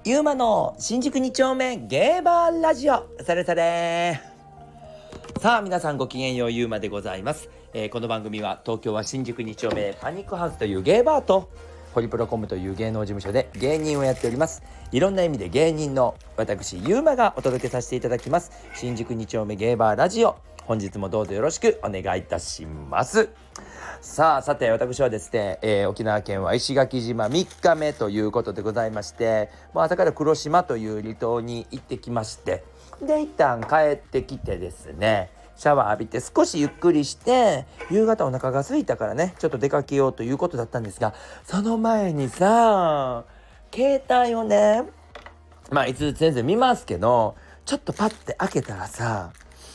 ゆうまの新宿2丁目ゲーバーラジオ。さあ皆さんごきげんよう、ゆうまでございます。この番組は東京は新宿2丁目パニックハウスというゲーバーとホリプロコムという芸能事務所で芸人をやっております。いろんな意味で芸人の私ゆうまがお届けさせていただきます。新宿2丁目ゲーバーラジオ、本日もどうぞよろしくお願いいたします。さて私はですね、沖縄県は石垣島3日目ということでございまして、朝から黒島という離島に行ってきまして、で一旦帰ってきてですね、シャワー浴びて少しゆっくりして、夕方お腹が空いたからねちょっと出かけようということだったんですが、その前にさ、携帯をね、いつ全然見ますけど、ちょっとパッて開けたらさ、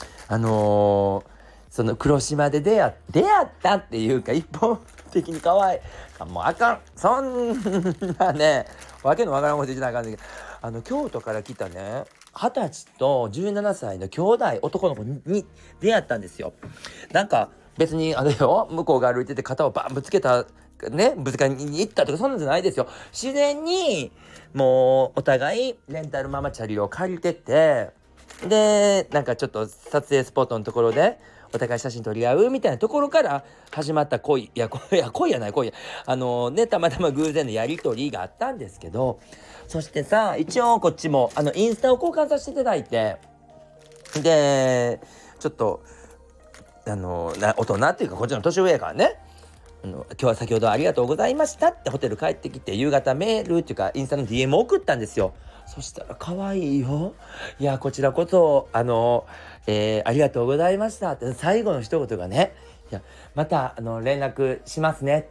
その黒島で出会ったっていうか、一方的に可愛い、もうあかん、そんなねわけのわからんこと言ってなあかんねんけど、京都から来たね20歳と17歳の兄弟男の子に出会ったんですよ。なんか別に向こうが歩いてて肩をバンぶつけたね、ぶつかりに行ったとかそんなんじゃないですよ。自然にもうお互いレンタルママチャリを借りてて、でなんかちょっと撮影スポットのところでお互い写真撮り合うみたいなところから始まった恋やたまたま偶然のやり取りがあったんですけど、そしてさ、一応こっちもインスタを交換させていただいて、でちょっと大人っていうかこっちの年上やからね、今日は先ほどありがとうございましたってホテル帰ってきて、夕方メールっていうかインスタの DM を送ったんですよ。そしたら可愛いよ。いやこちらこそありがとうございましたって最後の一言がね、いやまた連絡しますね。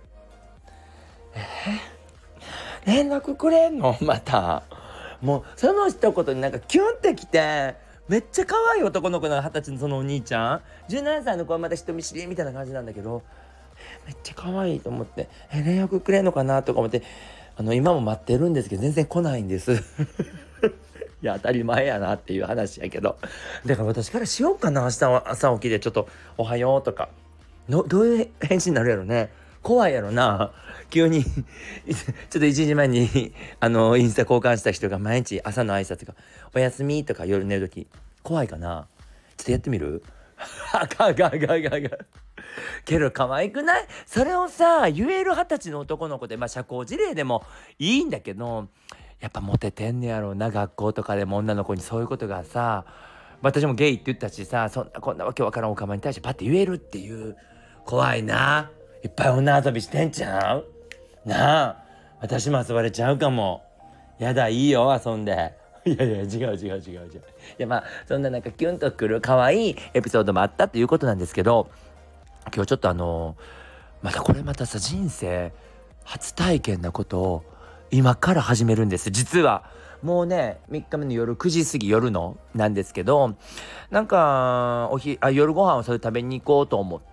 連絡くれんのまた。もうその一言になんかキュンってきて、めっちゃ可愛い男の子の20歳のそのお兄ちゃん、17歳の子はまだ人見知りみたいな感じなんだけど、めっちゃ可愛いと思って、連絡くれんのかなとか思って、今も待ってるんですけど全然来ないんですいや当たり前やなっていう話やけど、だから私からしようかな。明日は朝起きてちょっとおはようとかどういう返信になるやろね。怖いやろな、急にちょっと1時前にインスタ交換した人が毎日朝の挨拶がおやすみとか夜寝るとき怖いかな。ちょっとやってみるあかんけど可愛くない？それをさ言える20歳の男の子で、社交辞令でもいいんだけど、やっぱモテてんねやろうな。学校とかでも女の子にそういうことがさ、私もゲイって言ったしさ、そんなこんなわけわからんおかまに対してパッて言えるっていう、怖いな。いっぱい女遊びしてんちゃうなあ。私も遊ばれちゃうかも。やだ、いいよ遊んで。いや違う。いやそんななんかキュンとくる可愛いエピソードもあったということなんですけど、今日ちょっとまたさ、人生初体験なことを今から始めるんです。実はもうね3日目の夜9時過ぎ、夜のなんですけど、なんか夜ご飯をそれ食べに行こうと思って、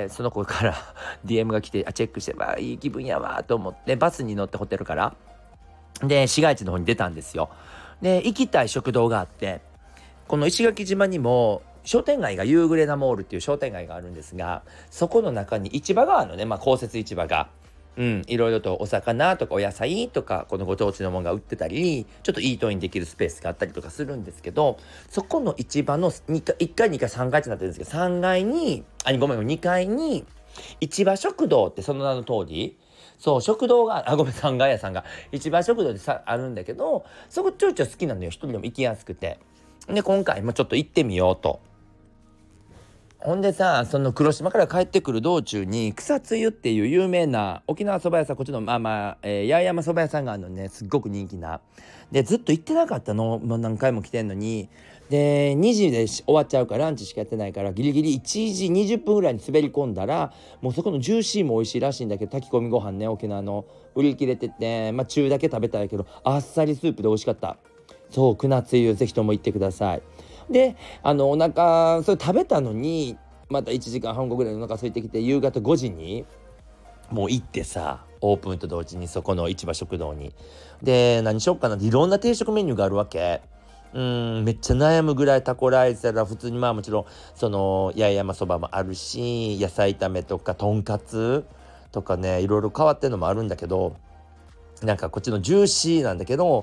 その子から DM が来て、チェックして、いい気分やわと思ってバスに乗ってホテルからで市街地の方に出たんですよ。で行きたい食堂があって、この石垣島にも商店街がユーグレナモールっていう商店街があるんですが、そこの中に市場があるのね。公設市場がいろいろとお魚とかお野菜とかこのご当地のものが売ってたり、ちょっとイートインできるスペースがあったりとかするんですけど、そこの市場の1階2階3階ってなってるんですけど、3階に2階に市場食堂ってその名の通り、そう食堂が3階屋さんが市場食堂であるんだけど、そこちょいちょい好きなのよ。一人でも行きやすくて、で今回もちょっと行ってみようと。ほんでさ、その黒島から帰ってくる道中に草津湯っていう有名な沖縄そば屋さん、こっちの八重山そば屋さんがあるのね。すっごく人気なで、ずっと行ってなかったの。もう何回も来てんのに、で2時で終わっちゃうからランチしかやってないから、ギリギリ1時20分ぐらいに滑り込んだら、もうそこのジューシーも美味しいらしいんだけど、炊き込みご飯ね、沖縄の売り切れてて、中だけ食べたいけどあっさりスープで美味しかった。そう、草津湯ぜひとも行ってください。でお腹それ食べたのにまた1時間半後ぐらいのお腹空いてきて、夕方5時にもう行ってさ、オープンと同時にそこの市場食堂にで何しよっかなって、いろんな定食メニューがあるわけ。めっちゃ悩むぐらい、タコライスやら普通にもちろんその八重山そばもあるし、野菜炒めとかとんかつとかね、いろいろ変わってるのもあるんだけど、なんかこっちのジューシーなんだけど、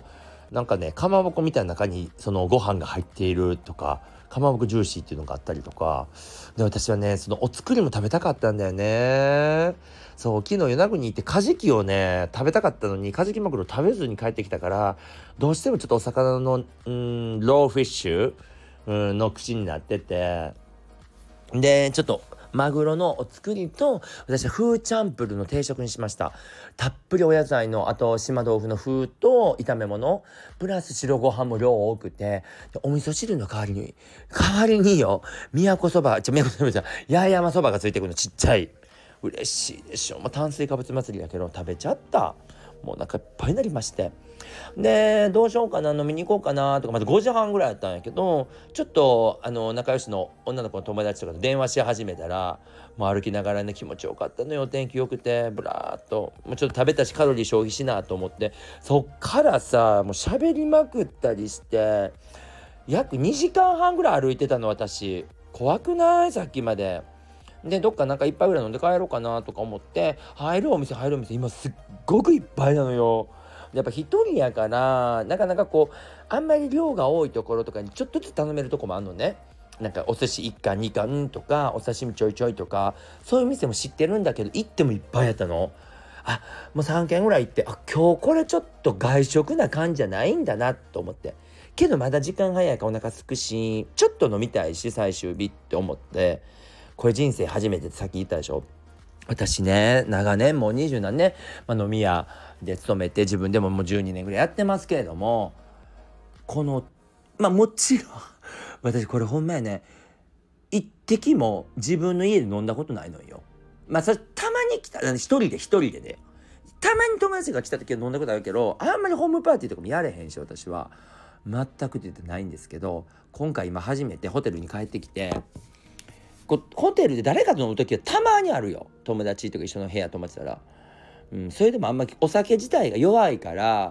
なんかねかまぼこみたいな中にそのご飯が入っているとか、かまぼこジューシーっていうのがあったりとかで、私はねそのお作りも食べたかったんだよね。そう昨日与那国に行ってカジキをね食べたかったのに、カジキマグロ食べずに帰ってきたから、どうしてもちょっとお魚のローフィッシュの口になってて、でちょっとマグロのお作りと、私はフーチャンプルの定食にしました。たっぷりお野菜の、あと島豆腐の風と炒め物プラス白ご飯も量多くて、でお味噌汁の代わりによ、宮古そば八重山そばがついてくるの、ちっちゃい。嬉しいでしょ。もう炭水化物祭りだけど食べちゃった。もうお腹いっぱいになりまして、でどうしようかな、飲みに行こうかなとか、まだ5時半ぐらいやったんやけど、ちょっと仲良しの女の子の友達とかと電話し始めたら、もう歩きながらね気持ちよかったのよ。天気良くてブラーっと、もうちょっと食べたしカロリー消費しなと思って、そっからさもう喋りまくったりして約2時間半ぐらい歩いてたの。私怖くない？さっきまででどっかなんか一杯ぐらい飲んで帰ろうかなとか思って、入るお店今すっごくいっぱいなのよ。やっぱ一人やからなかなかこうあんまり量が多いところとかにちょっとずつ頼めるとこもあるのね。なんかお寿司1貫2貫とかお刺身ちょいちょいとか、そういう店も知ってるんだけど行ってもいっぱいやったの。もう3軒ぐらい行って、今日これちょっと外食な感じじゃないんだなと思って、けどまだ時間早いからお腹すくし、ちょっと飲みたいし最終日って思って、これ人生初めてってさっき言ったでしょ。私ね長年もう20何年、飲み屋で勤めて自分でももう12年ぐらいやってますけれども、このもちろん私これほんまやね、一滴も自分の家で飲んだことないのよ。それたまに来た一人でね、たまに友達が来た時は飲んだことあるけど、あんまりホームパーティーとかもやれへんし、私は全く出てないんですけど、今回今初めてホテルに帰ってきて、ホテルで誰かと飲む時はたまにあるよ。友達とか一緒の部屋泊まってたら、それでもあんまりお酒自体が弱いから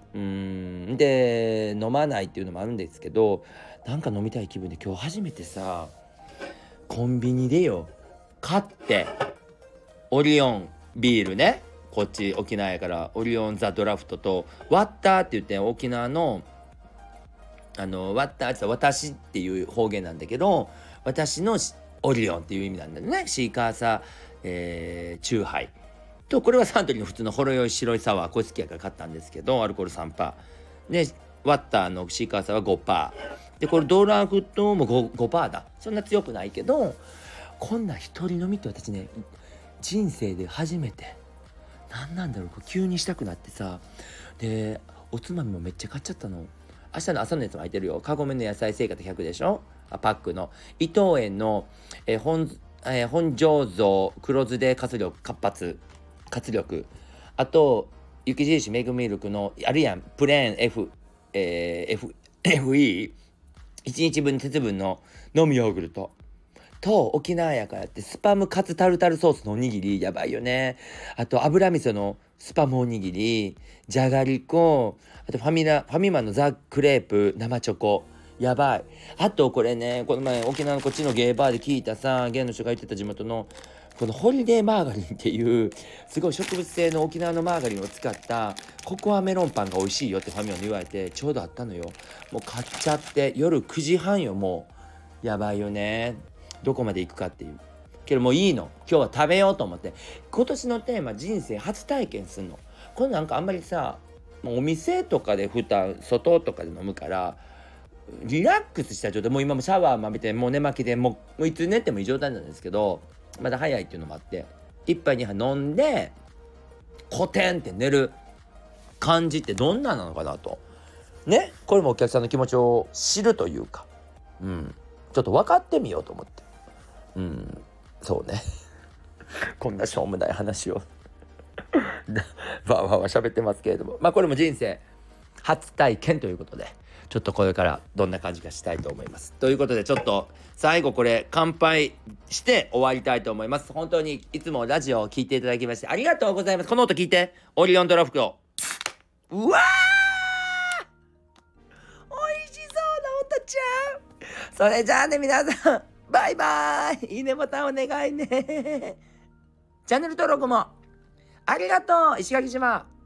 で飲まないっていうのもあるんですけど、なんか飲みたい気分で今日初めてさ、コンビニでよ買って、オリオンビールね、こっち沖縄やからオリオンザドラフトとワッターって言って、沖縄のワッターって私っていう方言なんだけど、私のオリオンっていう意味なんだよね。シーカーサー、チューハイと、これはサントリーの普通のほろ酔い白いサワー、これ好きやから買ったんですけど、アルコール 3% で、ワッターのシーカーサーは 5% で、これドラフトも 5% だ。そんな強くないけど、こんな一人飲みって私ね人生で初めて。なんだろう、急にしたくなってさ、でおつまみもめっちゃ買っちゃったの。明日の朝のやつも入ってるよ。カゴメの野菜生活100でしょ、パックの伊藤園の、本醸造黒酢で活力、あと雪印メグミルクのあるやん、プレーン FE1 日分鉄分の飲むヨーグルトと、沖縄やからってスパムカツタルタルソースのおにぎりやばいよね。あと油味噌のスパムおにぎり、じゃがりこ、あとファミマのザ・クレープ生チョコやばい。あとこれね、この前沖縄のこっちのゲーバーで聞いたさ、ゲイの人が言ってた地元のこのホリデーマーガリンっていうすごい植物性の沖縄のマーガリンを使ったココアメロンパンが美味しいよってファミマに言われて、ちょうどあったのよ。もう買っちゃって夜9時半よ。もうやばいよね、どこまで行くかっていう。けどもういいの、今日は食べようと思って、今年のテーマ人生初体験すんの。これなんかあんまりさ、もうお店とかで普段外とかで飲むからリラックスした状態、もう今もシャワー浴びてもう寝巻きでもういつ寝てもいい状態なんですけど、まだ早いっていうのもあって1杯2杯飲んでコテンって寝る感じってどんななのかなとね。これもお客さんの気持ちを知るというか、ちょっと分かってみようと思って、そうねこんなしょうもない話をわわわ喋ってますけれども、これも人生初体験ということで、ちょっとこれからどんな感じかしたいと思います。ということでちょっと最後これ乾杯して終わりたいと思います。本当にいつもラジオを聞いていただきましてありがとうございます。この音聞いて、オリオンドラフト、うわー美味しそうな音ちゃん。それじゃあね皆さん、バイバイ、いいねボタンお願いねチャンネル登録もありがとう。石垣島。